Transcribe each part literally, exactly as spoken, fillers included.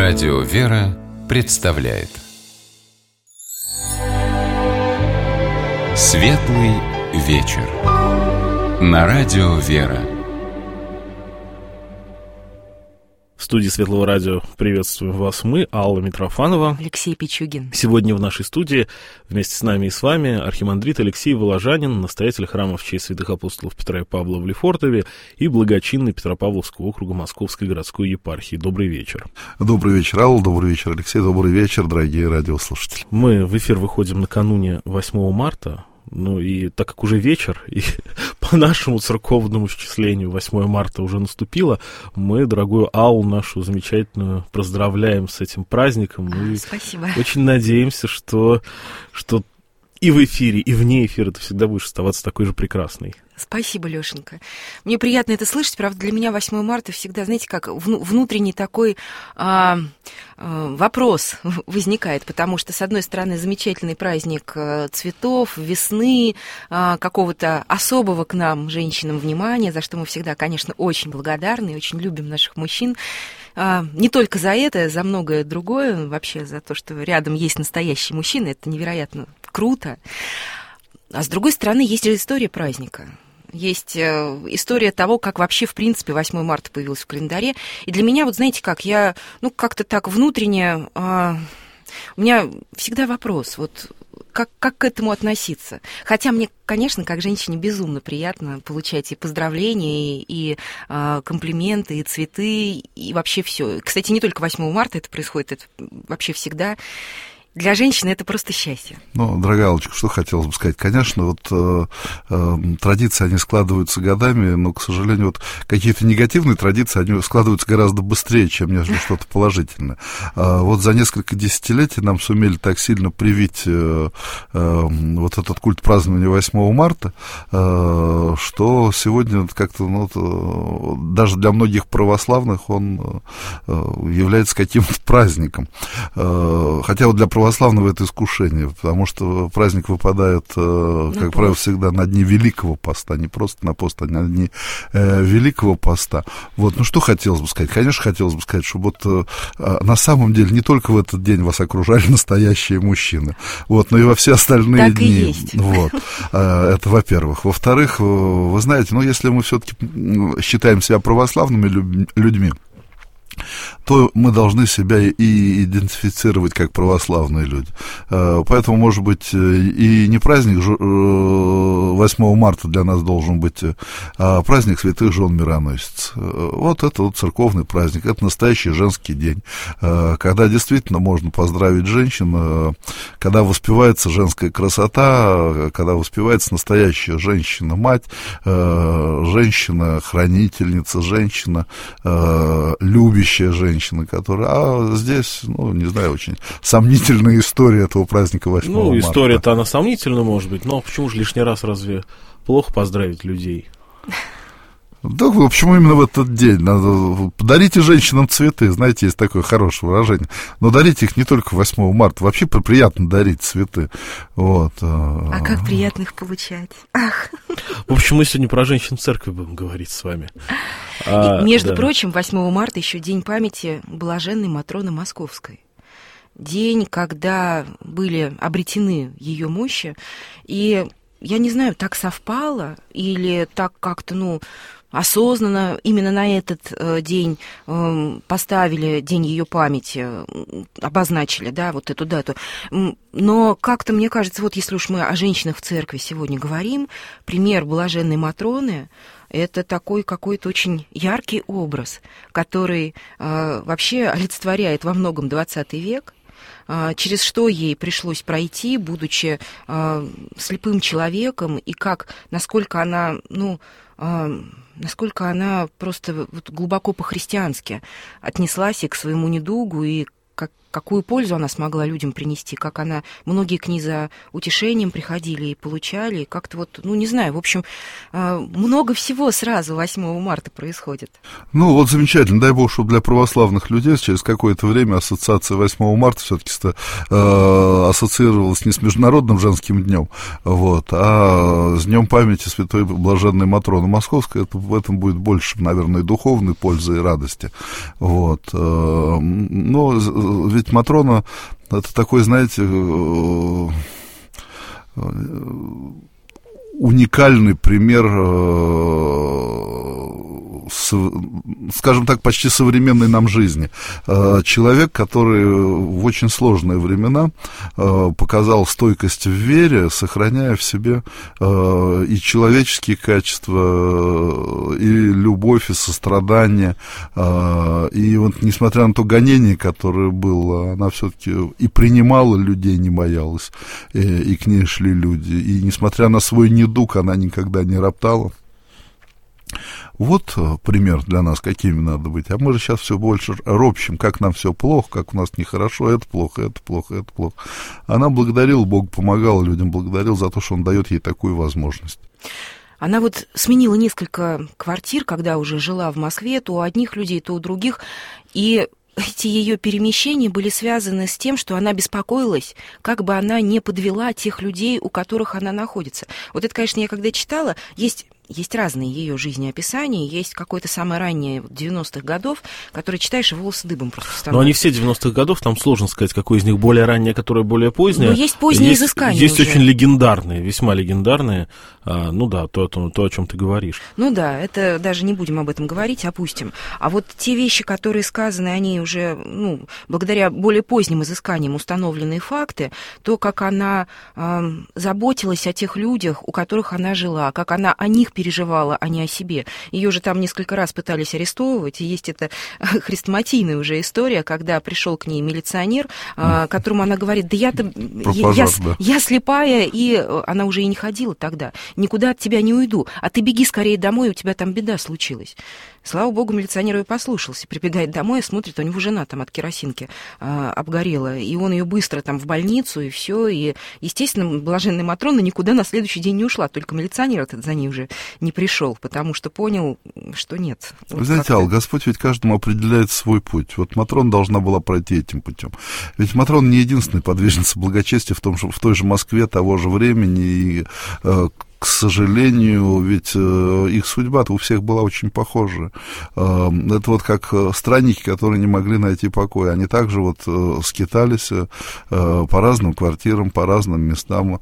Радио «Вера» представляет Светлый вечер на Радио «Вера». В студии Светлого радио приветствуем вас мы, Алла Митрофанова, Алексей Пичугин. Сегодня в нашей студии вместе с нами и с вами архимандрит Алексей Воложанин, настоятель храма в честь святых апостолов Петра и Павла в Лефортове и благочинный Петропавловского округа Московской городской епархии. Добрый вечер. Добрый вечер, Алла, добрый вечер, Алексей, добрый вечер, дорогие радиослушатели. Мы в эфир выходим накануне восьмого марта. Ну и так как уже вечер, и по нашему церковному счислению восьмое марта уже наступило, мы дорогую Аллу нашу замечательную поздравляем с этим праздником. А, спасибо. Очень надеемся, что, что и в эфире, и вне эфира ты всегда будешь оставаться такой же прекрасной. Спасибо, Лешенька. Мне приятно это слышать. Правда, для меня восьмое марта всегда, знаете, как внутренний такой а, а, вопрос возникает, потому что, с одной стороны, замечательный праздник цветов, весны, а, какого-то особого к нам, женщинам, внимания, за что мы всегда, конечно, очень благодарны и очень любим наших мужчин. А, не только за это, за многое другое, вообще за то, что рядом есть настоящие мужчины, это невероятно круто. А с другой стороны, есть же история праздника. Есть история того, как вообще, в принципе, восьмое марта появилось в календаре. И для меня, вот знаете как, я, ну, как-то так внутренне, а, у меня всегда вопрос, вот, как, как к этому относиться. Хотя мне, конечно, как женщине безумно приятно получать и поздравления, и, и а, комплименты, и цветы, и вообще все. Кстати, не только восьмого марта это происходит, это вообще всегда. Для женщины это просто счастье. Ну, дорогая Аллочка, что хотелось бы сказать. Конечно, вот э, э, традиции, они складываются годами, но, к сожалению, вот какие-то негативные традиции, они складываются гораздо быстрее, чем нежели что-то положительное. Э, вот за несколько десятилетий нам сумели так сильно привить э, э, вот этот культ празднования восьмого марта, э, что сегодня как-то, ну, вот, даже для многих православных он э, является каким-то праздником. Э, хотя вот для православных православного это искушение, потому что праздник выпадает, э, как правило, всегда на дни Великого Поста, не просто на пост, а на дни э, Великого Поста. Вот, ну что хотелось бы сказать? Конечно, хотелось бы сказать, что вот э, на самом деле не только в этот день вас окружали настоящие мужчины, вот, но и во все остальные так дни. И есть. Вот, э, это во-первых. Во-вторых, вы знаете, ну если мы все-таки считаем себя православными людьми, то мы должны себя и идентифицировать как православные люди. Поэтому, может быть, и не праздник восьмого марта для нас должен быть, а праздник святых жен мироносиц. Вот это вот церковный праздник, это настоящий женский день, когда действительно можно поздравить женщин, когда воспевается женская красота, когда воспевается настоящая женщина-мать, женщина-хранительница, женщина любящая женщина. Женщины, которые... А здесь, ну, не знаю, очень сомнительная история этого праздника восьмого марта. Ну, история-то она сомнительна, может быть, но почему же лишний раз разве плохо поздравить людей? Да, почему именно в этот день? Надо... Подарите женщинам цветы, знаете, есть такое хорошее выражение. Но дарите их не только восьмого марта, вообще приятно дарить цветы. Вот. А как приятно их получать. Ах. В общем, мы сегодня про женщин в церкви будем говорить с вами. А, между да. прочим, восьмого марта еще день памяти блаженной Матроны Московской. День, когда были обретены ее мощи. И я не знаю, так совпало или так как-то, ну, осознанно именно на этот э, день э, поставили день ее памяти, э, обозначили, да, вот эту дату. Но как-то, мне кажется, вот если уж мы о женщинах в церкви сегодня говорим, пример блаженной Матроны — это такой какой-то очень яркий образ, который э, вообще олицетворяет во многом двадцатый век, через что ей пришлось пройти, будучи э, слепым человеком, и как, насколько она, ну, э, насколько она просто вот глубоко по-христиански отнеслась и к своему недугу, и как, какую пользу она смогла людям принести, как она, многие к ней за утешением приходили и получали, как-то вот, ну, не знаю, в общем, много всего сразу восьмого марта происходит. Ну, вот замечательно, дай бог, чтобы для православных людей через какое-то время ассоциация восьмого марта все-таки э, ассоциировалась не с Международным женским днем, вот, а с Днем памяти святой блаженной Матроны Московской. Это, в этом будет больше, наверное, и духовной пользы и радости. Вот. Но ведь Матрона — это такой, знаете, уникальный пример, скажем так, почти современной нам жизни. Человек, который в очень сложные времена показал стойкость в вере, сохраняя в себе и человеческие качества, и любовь, и сострадание. И вот, несмотря на то гонение, которое было, она все-таки и принимала людей, не боялась, и, и к ней шли люди. И несмотря на свой недуг, она никогда не роптала. Вот пример для нас, какими надо быть. А мы же сейчас все больше ропщим, как нам все плохо, как у нас нехорошо, это плохо, это плохо, это плохо. Она благодарила, Бог помогал людям, благодарил за то, что Он дает ей такую возможность. Она вот сменила несколько квартир, когда уже жила в Москве, то у одних людей, то у других, и эти ее перемещения были связаны с тем, что она беспокоилась, как бы она не подвела тех людей, у которых она находится. Вот это, конечно, я когда читала, есть... Есть разные ее жизнеописания, есть какое-то самое раннее девяностых годов, которое читаешь, и волосы дыбом просто становятся. Но они все девяностых годов, там сложно сказать, какое из них более раннее, которое более позднее. Но есть поздние есть, изыскания Есть уже. Очень легендарные, весьма легендарные, а, ну да, то, то, то, о чем ты говоришь. Ну да, это даже не будем об этом говорить, опустим. А вот те вещи, которые сказаны, они уже, ну, благодаря более поздним изысканиям установленные факты, то, как она э, заботилась о тех людях, у которых она жила, как она о них переживала, а не о себе. Ее же там несколько раз пытались арестовывать, и есть эта хрестоматийная уже история, когда пришел к ней милиционер, mm. которому она говорит, да я-то, я, я, да. я слепая, и она уже и не ходила тогда, никуда от тебя не уйду, а ты беги скорее домой, у тебя там беда случилась. Слава богу, милиционер ее послушался, прибегает домой, смотрит, у него жена там от керосинки а, обгорела, и он ее быстро там в больницу, и все, и, естественно, блаженная Матрона никуда на следующий день не ушла, только милиционер этот за ней уже не пришел, потому что понял, что нет. Вы вот знаете, Алла, Господь ведь каждому определяет свой путь. Вот Матрона должна была пройти этим путем. Ведь Матрона не единственная подвижница благочестия в, том, что в той же Москве того же времени, и, э, к сожалению, ведь э, их судьба-то у всех была очень похожа. Э, это вот как странники, которые не могли найти покоя. Они также вот э, скитались э, по разным квартирам, по разным местам, э,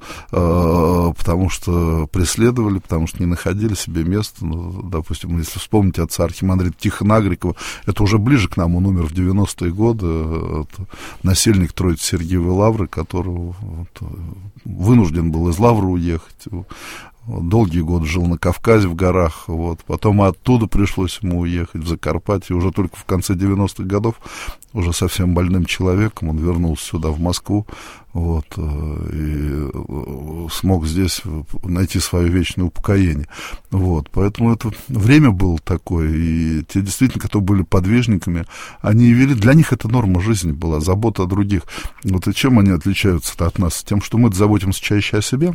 потому что преследовали, потому что не находили себе места. Ну, допустим, если вспомнить отца архимандрита Тихона Агрикова, это уже ближе к нам, он умер в девяностые годы, это насельник Троицы Сергиевой Лавры, которого вот, вынужден был из Лавры уехать. Долгие годы жил на Кавказе, в горах, вот. Потом оттуда пришлось ему уехать в Закарпатье. Уже только в конце девяностых годов, уже совсем больным человеком, он вернулся сюда, в Москву, вот, и смог здесь найти свое вечное упокоение. Вот. Поэтому это время было такое, и те действительно, которые были подвижниками, они вели, для них это норма жизни была, забота о других. Вот и чем они отличаются от нас? Тем, что мы заботимся чаще о себе,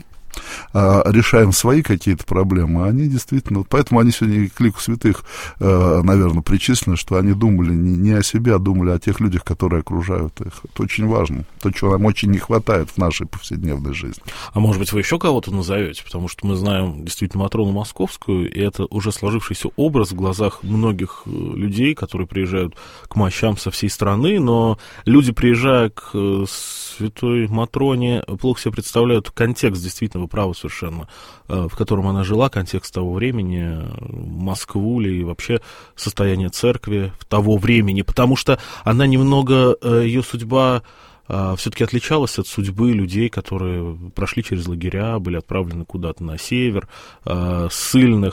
решаем свои какие-то проблемы, они действительно, поэтому они сегодня к лику святых, наверное, причислены, что они думали не о себе, а думали о тех людях, которые окружают их. Это очень важно, то, чего нам очень не хватает в нашей повседневной жизни. А может быть, вы еще кого-то назовете, потому что мы знаем действительно Матрону Московскую, и это уже сложившийся образ в глазах многих людей, которые приезжают к мощам со всей страны, но люди, приезжая к святой Матроне, плохо себе представляют контекст, действительно, вы правы совершенно, в котором она жила, контекст того времени, Москву ли, и вообще состояние церкви того времени, потому что она немного, ее судьба все-таки отличалась от судьбы людей, которые прошли через лагеря, были отправлены куда-то на север, ссыльных.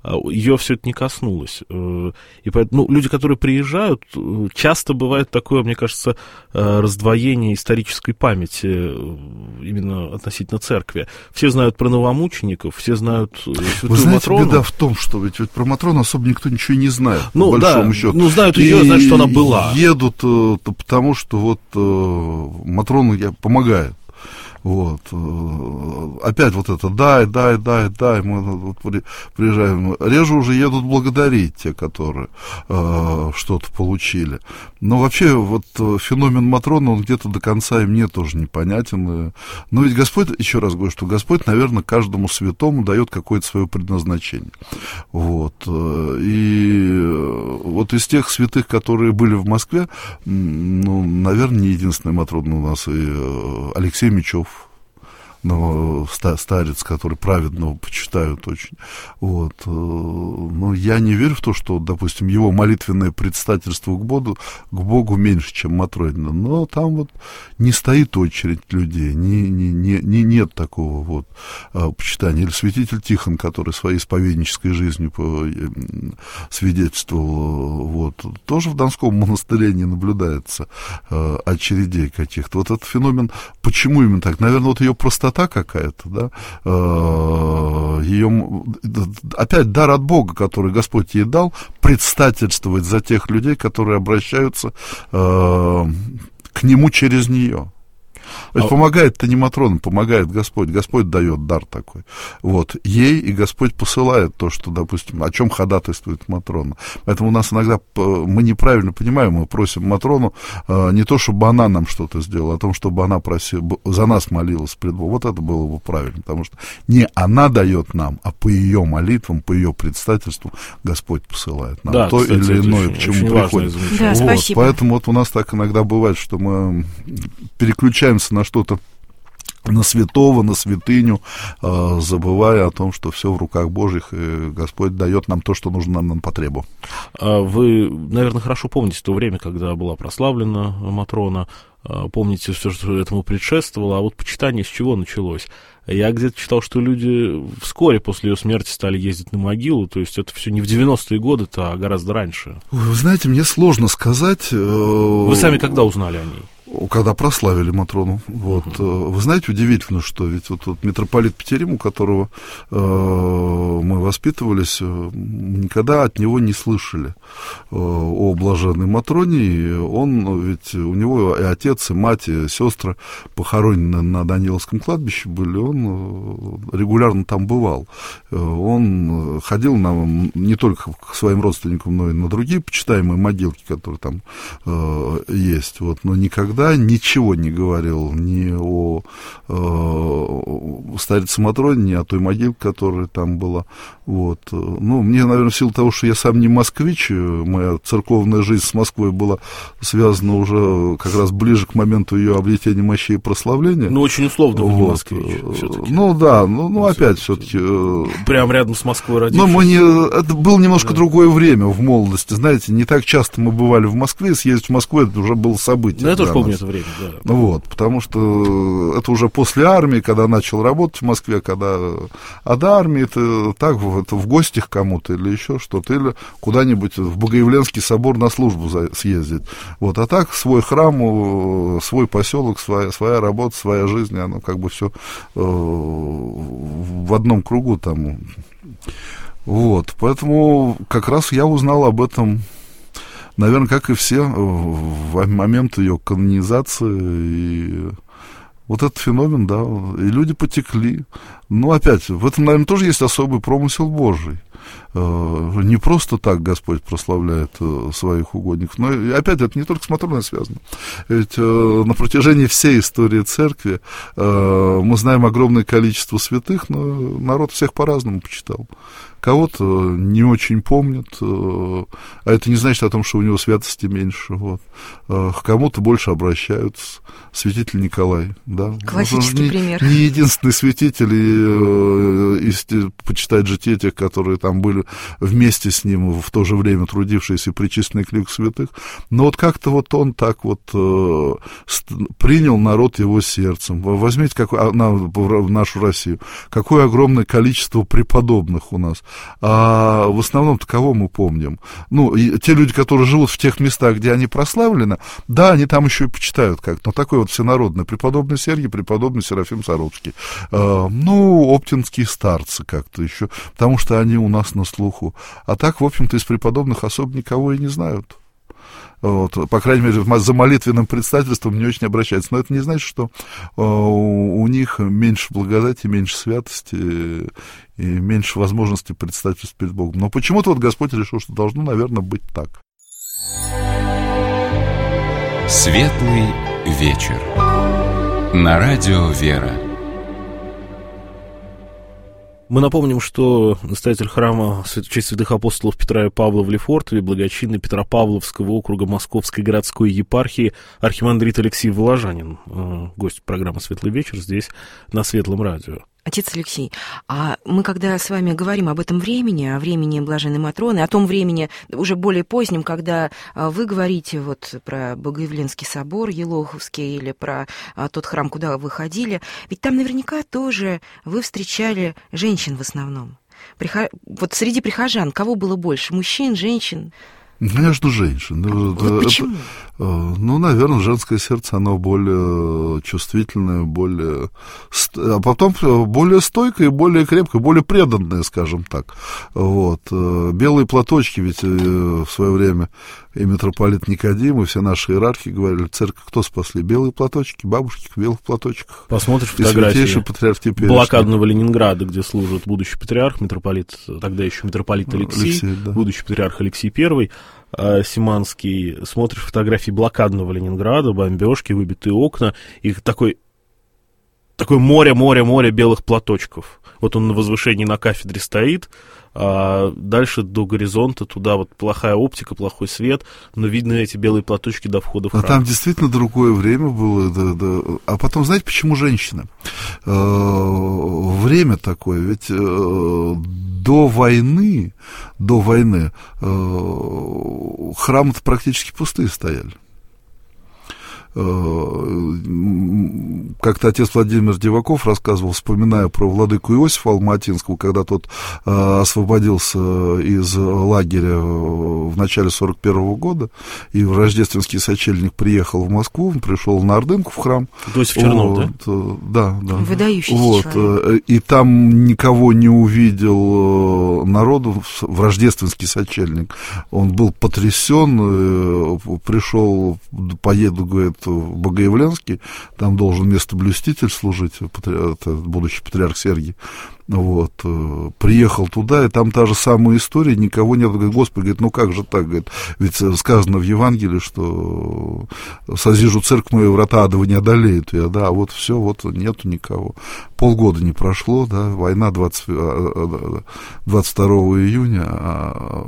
ее все это не коснулось. И поэтому, ну, люди, которые приезжают, часто бывает такое, мне кажется, раздвоение исторической памяти именно относительно церкви. Все знают про новомучеников, все знают святую Вы знаете, Матрону. Беда в том, что ведь, ведь про Матрону особо никто ничего не знает, ну, по большому да, счету. Ну, знают ее, и знают, что она была. Едут потому, что вот Матрону помогает. Вот. Опять вот это дай, дай, дай, дай, мы вот приезжаем. Реже уже едут благодарить те, которые э, что-то получили. Но вообще вот феномен Матроны, он где-то до конца и мне тоже непонятен. Но ведь Господь, еще раз говорю, что Господь, наверное, каждому святому дает какое-то свое предназначение. Вот. И вот из тех святых, которые были в Москве, ну, наверное, не единственная Матрона у нас, и Алексей Мечев, но старец, который праведного почитают очень. Вот. Но я не верю в то, что, допустим, его молитвенное предстательство к Богу, к Богу меньше, чем Матронина. Но там вот не стоит очередь людей, не, не, не, не, нет такого вот почитания. Или святитель Тихон, который своей исповеднической жизнью свидетельствовал, вот, тоже в Донском монастыре не наблюдается очередей каких-то. Вот этот феномен, почему именно так? Наверное, вот ее простота какая-то, да, ее, опять дар от Бога, который Господь ей дал, предстательствовать за тех людей, которые обращаются к Нему через нее. Ведь а... помогает-то не Матрона, помогает Господь. Господь дает дар такой. Вот. Ей и Господь посылает то, что, допустим, о чем ходатайствует Матрона. Поэтому у нас иногда мы неправильно понимаем, мы просим Матрону не то, чтобы она нам что-то сделала, а о том, чтобы она просила, за нас молилась пред Богом. Вот это было бы правильно, потому что не она дает нам, а по ее молитвам, по ее предстательству Господь посылает нам да, то кстати, или иное, очень, к чему приходит. Да, вот. Спасибо. Поэтому вот у нас так иногда бывает, что мы переключаемся на что-то, на святого, на святыню, э, забывая о том, что все в руках Божьих, и Господь дает нам то, что нужно нам на потребу. Вы, наверное, хорошо помните то время, когда была прославлена Матрона, помните все, что этому предшествовало, а вот почитание с чего началось? Я где-то читал, что люди вскоре после ее смерти стали ездить на могилу, то есть это все не в девяностые годы-то, а гораздо раньше. Вы знаете, мне сложно сказать. Вы сами когда узнали о ней? Когда прославили Матрону. Вот. Uh-huh. Вы знаете, удивительно, что ведь вот, вот митрополит Петерим, у которого э, мы воспитывались, никогда от него не слышали э, о блаженной Матроне. И он, ведь у него и отец, и мать, и сестры похоронены на Даниловском кладбище были, он регулярно там бывал. Он ходил на, не только к своим родственникам, но и на другие почитаемые могилки, которые там э, есть. Вот. Но никогда ничего не говорил ни о э, старице Матроне, ни о той могилке, которая там была. Вот. Ну, мне, наверное, в силу того, что я сам не москвич, моя церковная жизнь с Москвой была связана уже как раз ближе к моменту ее обретения мощей и прославления. Ну, очень условно, вы вот. не москвич все-таки. Ну, да, ну, ну опять все-таки... Прям рядом с Москвой родившись. Но мы не... Это было немножко да. другое время в молодости, знаете, не так часто мы бывали в Москве, съездить в Москву, это уже было событие. Ну, я тоже помню это время, да. Вот, потому что это уже после армии, когда начал работать в Москве, когда... А до армии это так, это в гости к кому-то или еще что-то, или куда-нибудь в Богоявленский собор на службу съездить. Вот, а так свой храм, свой поселок, своя, своя работа, своя жизнь, оно как бы все э, в одном кругу там. Вот, поэтому как раз я узнал об этом, наверное, как и все, в момент ее канонизации, и вот этот феномен, да, и люди потекли. Ну, опять, в этом, наверное, тоже есть особый промысел Божий. Не просто так Господь прославляет своих угодников, но и, опять, это не только с Матроной связано. Ведь на протяжении всей истории церкви мы знаем огромное количество святых, но народ всех по-разному почитал. Кого-то не очень помнят, а это не значит о том, что у него святости меньше. Вот. К кому-то больше обращаются. Святитель Николай, да. Классический не, пример. Не единственный святитель, и, и почитать жития тех, которые там были вместе с ним, в то же время трудившиеся и причисленные к лику святых. Но вот как-то вот он так вот э, принял народ его сердцем. Возьмите как, на, в нашу Россию, какое огромное количество преподобных у нас. А в основном-то кого мы помним? Ну, и те люди, которые живут в тех местах, где они прославлены, да, они там еще и почитают как-то. Но такой вот всенародный. Преподобный Сергий, преподобный Серафим Саровский. А, ну, оптинские старцы как-то еще, потому что они у нас на слуху. А так, в общем-то, из преподобных особо никого и не знают. Вот, по крайней мере, за молитвенным предстательством не очень обращаются. Но это не значит, что э, у них меньше благодати, меньше святости и меньше возможности предстательств перед Богом. Но почему-то вот Господь решил, что должно, наверное, быть так. Светлый вечер. На радио «Вера». Мы напомним, что настоятель храма в честь святых апостолов Петра и Павла в Лефортове, благочинный Петропавловского округа Московской городской епархии архимандрит Алексей Воложанин, гость программы «Светлый вечер» здесь на Светлом радио. Отец Алексей, а мы, когда с вами говорим об этом времени, о времени Блаженной Матроны, о том времени уже более позднем, когда вы говорите вот про Богоявленский собор Елоховский или про тот храм, куда вы ходили, ведь там наверняка тоже вы встречали женщин в основном. Прихо... Вот среди прихожан кого было больше, мужчин, женщин? Конечно, женщин. Вот почему? Это, ну, наверное, женское сердце, оно более чувствительное, более... А потом более стойкое, более крепкое, более преданное, скажем так. Вот. Белые платочки, ведь в свое время и митрополит Никодим, и все наши иерархи говорили, церковь кто спасли? Белые платочки, бабушки в белых платочках. Посмотришь фотографии патриарх блокадного Ленинграда, где служит будущий патриарх, митрополит, тогда еще митрополит Алексей, Алексей да. будущий патриарх Алексей Первый, Симанский. Смотришь фотографии блокадного Ленинграда, бомбежки, выбитые окна, и такой, такое море-море-море белых платочков. Вот он на возвышении на кафедре стоит, а дальше до горизонта туда вот плохая оптика, плохой свет, но видно эти белые платочки до входа в храм. А там действительно другое время было. Да, да. А потом, знаете, почему женщины? Время такое, ведь до войны, до войны храмы-то практически пустые стояли. Как-то отец Владимир Диваков рассказывал, вспоминая про владыку Иосифа Алматинского, когда тот э, освободился из лагеря в начале сорок первого года, и в рождественский сочельник приехал в Москву, он пришел на Ордынку в храм. Иосиф Чернов, вот, да? Да, да. Выдающийся вот, человек. И там никого не увидел народу в рождественский сочельник. Он был потрясен, пришел, поеду, говорит, в Богоявленский, там должен местоблюститель служить, это будущий патриарх Сергий. Вот, приехал туда, и там та же самая история, никого нет. Говорит, Господи, говорит, ну как же так, говорит, ведь сказано в Евангелии, что созижу церковь мою, врата адова не одолеют ее, да, а вот все, вот нету никого. Полгода не прошло, да, война двадцать, двадцать второго июня, а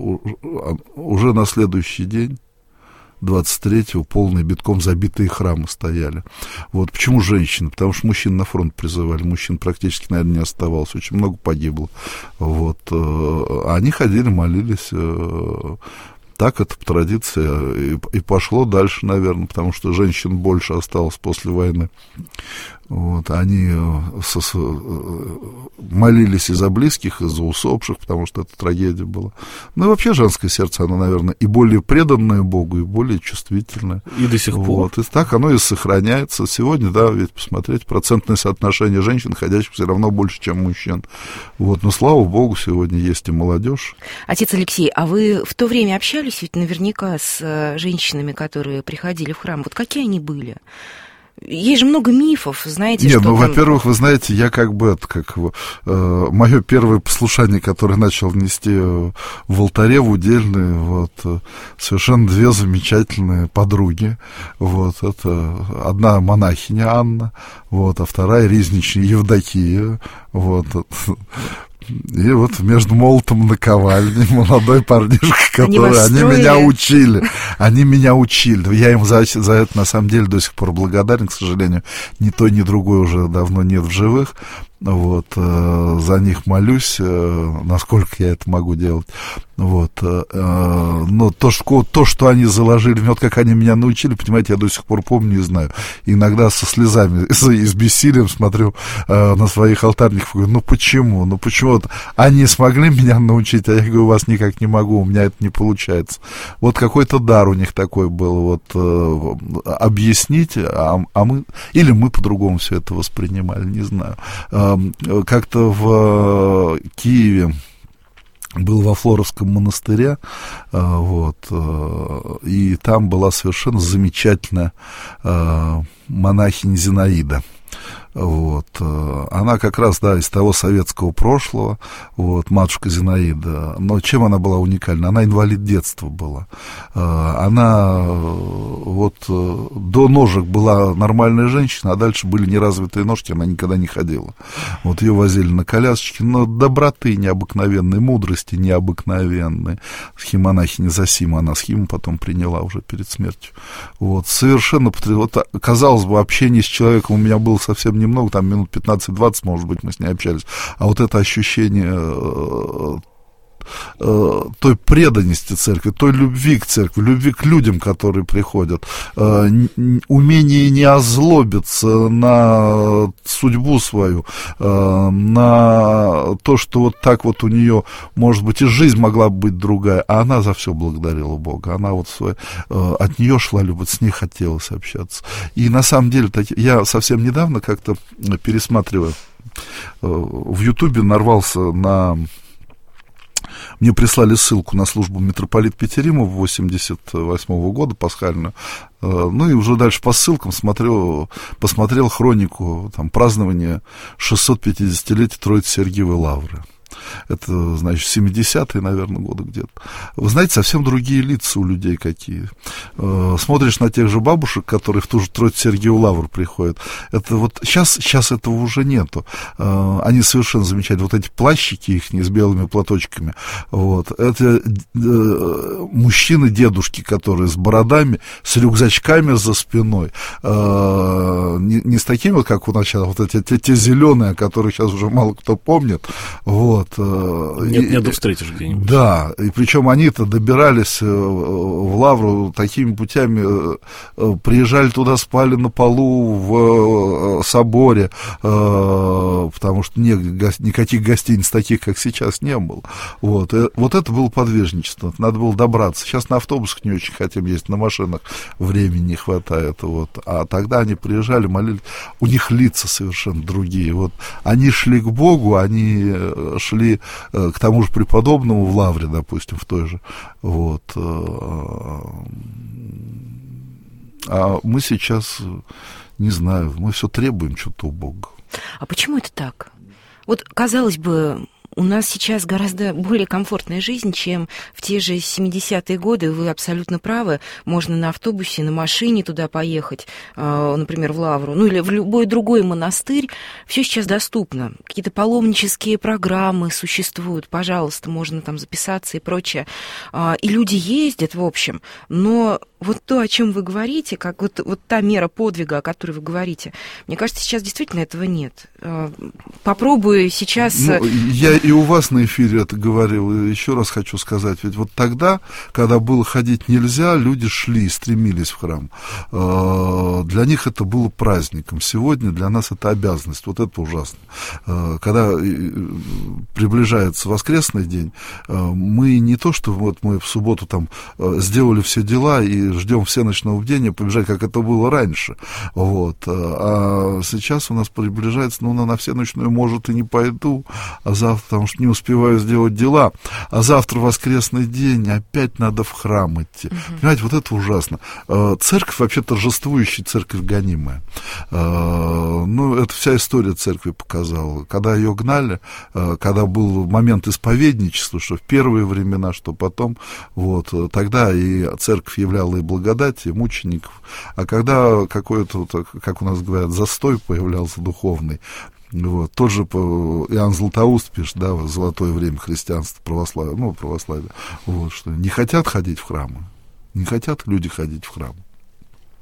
уже на следующий день, двадцать третьего, полные битком забитые храмы стояли. Вот. Почему женщины? Потому что мужчин на фронт призывали, мужчин практически, наверное, не оставалось, очень много погибло. Вот. Они ходили, молились. Так это по традиции и, и пошло дальше, наверное, потому что женщин больше осталось после войны. Вот, они со, молились и за близких, и за усопших, потому что это трагедия была. Ну и вообще женское сердце, оно, наверное, и более преданное Богу, и более чувствительное. И до сих пор. Вот, и так оно и сохраняется. Сегодня, да, ведь посмотреть, процентное соотношение женщин, ходящих, все равно больше, чем мужчин. Вот, но слава Богу, сегодня есть и молодежь. Отец Алексей, а вы в то время общались ведь наверняка с женщинами, которые приходили в храм? Вот какие они были? Есть же много мифов, знаете, Нет, что ну, там... во-первых, вы знаете, я как бы, это, как э, мое первое послушание, которое начал нести в алтаре, в удельной, вот, совершенно две замечательные подруги, вот, это одна монахиня Анна, вот, а вторая резничная Евдокия, вот, и вот между молотом и наковальней молодой парнишка, который они, они меня учили. Они меня учили. Я им за, за это, на самом деле, до сих пор благодарен, к сожалению. Ни той, ни другой уже давно нет в живых. Вот, э, за них молюсь, э, насколько я это могу делать. Вот. Но то что, то, что они заложили, вот как они меня научили, понимаете, я до сих пор помню и знаю. Иногда со слезами и с бессилием смотрю на своих алтарников и говорю, ну почему? Ну почему? Вот они смогли меня научить, а я говорю, у вас никак не могу, у меня это не получается. Вот какой-то дар у них такой был, вот объяснить, а, а мы, или мы по-другому все это воспринимали, не знаю. Как-то в Киеве был во Флоровском монастыре, вот, и там была совершенно замечательная монахиня Зинаида. Вот. Она как раз, да, из того советского прошлого, вот, матушка Зинаида. Но чем она была уникальна? Она инвалид детства была. Она вот до ножек была нормальная женщина, а дальше были неразвитые ножки, она никогда не ходила. Вот ее возили на колясочке, но доброты необыкновенной, мудрости необыкновенной. Схимонахиня Зосима, она схиму потом приняла уже перед смертью. Вот. Совершенно, вот, казалось бы, общение с человеком у меня было совсем немного, там минут пятнадцать-двадцать, может быть, мы с ней общались, а вот это ощущение э, э, той преданности церкви, той любви к церкви, любви к людям, которые приходят, э, умение не озлобиться на судьбу свою, э, на то, что вот так вот у нее, может быть, и жизнь могла бы быть другая, а она за все благодарила Бога, она вот свой, э, от нее шла любовь, с ней хотелось общаться. И на самом деле, так, я совсем недавно как-то пересматривая, э, в Ютубе нарвался на... Мне прислали ссылку на службу митрополит Петерима восемьдесят восьмого года, пасхальную. Ну и уже дальше по ссылкам смотрел, посмотрел хронику там, празднования шестьсот пятидесятилетия Троицы Сергиевой Лавры. Это, значит, семидесятые, наверное, годы где-то. Вы знаете, совсем другие лица у людей какие. Смотришь на тех же бабушек, которые в ту же Троицу Сергиеву Лавру приходят. Это вот сейчас, сейчас этого уже нету. Они совершенно замечательные. Вот эти плащики их с белыми платочками. Вот. Это мужчины-дедушки, которые с бородами, с рюкзачками за спиной. Не, не с такими, вот, как у нас сейчас, вот эти те, те зеленые, о которых сейчас уже мало кто помнит. Вот. Нет, нет, встретишь где-нибудь. Да, и причем они-то добирались в Лавру такими путями, приезжали туда, спали на полу в соборе, потому что никаких гостиниц таких, как сейчас, не было. Вот, и вот это было подвижничество, надо было добраться. Сейчас на автобусах не очень хотим ездить, на машинах времени не хватает. Вот. А тогда они приезжали, молились, у них лица совершенно другие. Вот. Они шли к Богу, они шли к тому же преподобному в Лавре, допустим, в той же. Вот. А мы сейчас, не знаю, мы все требуем что-то у Бога. А почему это так? Вот, казалось бы, у нас сейчас гораздо более комфортная жизнь, чем в те же семидесятые годы. Вы абсолютно правы. Можно на автобусе, на машине туда поехать, например, в Лавру, ну или в любой другой монастырь. Все сейчас доступно. Какие-то паломнические программы существуют. Пожалуйста, можно там записаться и прочее. И люди ездят, в общем. Но вот то, о чем вы говорите, как вот, вот та мера подвига, о которой вы говорите, мне кажется, сейчас действительно этого нет. Попробую сейчас... Ну, я и у вас на эфире это говорил, и еще раз хочу сказать, ведь вот тогда, когда было ходить нельзя, люди шли, стремились в храм. Для них это было праздником. Сегодня для нас это обязанность. Вот это ужасно. Когда приближается воскресный день, мы не то, что вот мы в субботу там сделали все дела и ждем все ночного бдения, побежать, как это было раньше. Вот. А сейчас у нас приближается, ну, на всеночную, может, и не пойду, а завтра, потому что не успеваю сделать дела, а завтра воскресный день, опять надо в храм идти. Uh-huh. Понимаете, вот это ужасно. Церковь вообще торжествующая, церковь гонимая. Ну, это вся история церкви показала. Когда ее гнали, когда был момент исповедничества, что в первые времена, что потом, вот, тогда и церковь являла и благодать, и мучеников. А когда какой-то, как у нас говорят, застой появлялся духовный, вот, тот же Иоанн Златоуст пишет, да, в золотое время христианства, православия, ну, православия, вот, что не хотят ходить в храмы, не хотят люди ходить в храм.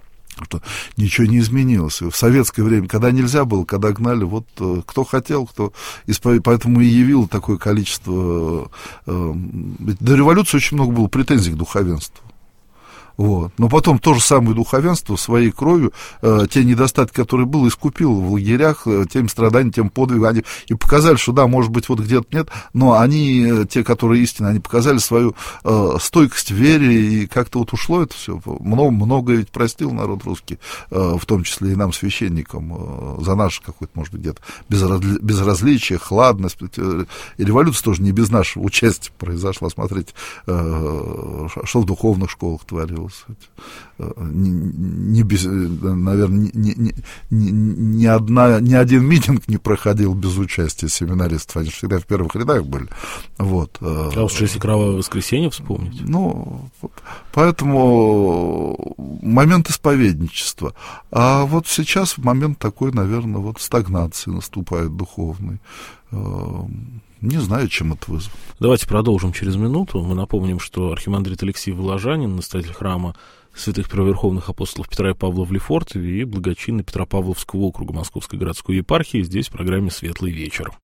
что ничего не изменилось. В советское время, когда нельзя было, когда гнали, вот кто хотел, кто исповедовал, поэтому и явил такое количество. До революции очень много было претензий к духовенству. Вот. Но потом то же самое духовенство своей кровью э, те недостатки, которые было, искупило в лагерях, э, тем страданиям, тем подвигам. Они и показали, что да, может быть, вот где-то нет, но они, э, те, которые истинно, они показали свою э, стойкость в вере, и как-то вот ушло это все. Много, многое ведь простил народ русский, э, в том числе и нам, священникам, э, за наше какое-то, может быть, где-то безразли, безразличие, хладность. И революция тоже не без нашего участия произошла. Смотрите, э, что в духовных школах творилось. Не, не без, наверное, ни, ни, ни, ни, одна, ни один митинг не проходил без участия семинаристов. Они же всегда в первых рядах были. Вот. А уж если кровавое воскресенье вспомнить. Ну, поэтому момент исповедничества. А вот сейчас момент такой, наверное, вот стагнации наступает духовный. Не знаю, чем это вызвано. Давайте продолжим через минуту. Мы напомним, что архимандрит Алексей Воложанин, настоятель храма святых первоверховных апостолов Петра и Павла в Лефортове и благочинный Петропавловского округа Московской городской епархии здесь в программе «Светлый вечер».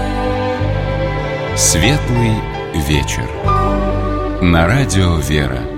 «Светлый вечер» на радио «Вера».